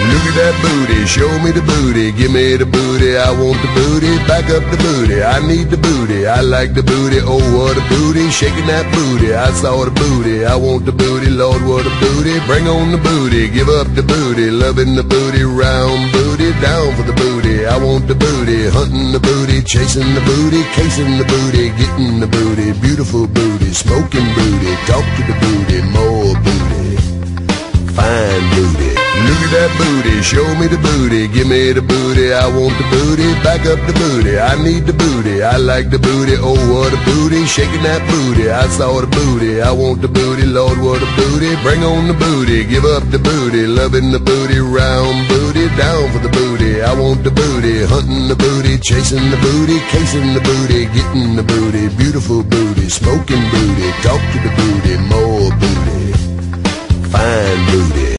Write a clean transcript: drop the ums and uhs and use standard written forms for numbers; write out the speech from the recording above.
Look at that booty, show me the booty, give me the booty, I want the booty, back up the booty, I need the booty, I like the booty, oh what a booty, shaking that booty, I saw the booty, I want the booty, Lord what a booty, bring on the booty, give up the booty, loving the booty, round booty, down for the booty, I want the booty, hunting the booty, chasing the booty, casing the booty, getting the booty, beautiful booty, smoking booty, talk to the booty, more booty, fine booty. Look at that booty, show me the booty, give me the booty, I want the booty, back up the booty, I need the booty, I like the booty, oh what a booty, shaking that booty, I saw the booty, I want the booty, Lord what a booty, bring on the booty, give up the booty, loving the booty, round booty, down for the booty, I want the booty, hunting the booty, chasing the booty, casing the booty, getting the booty, beautiful booty, smoking booty, talk to the booty, more booty, fine booty.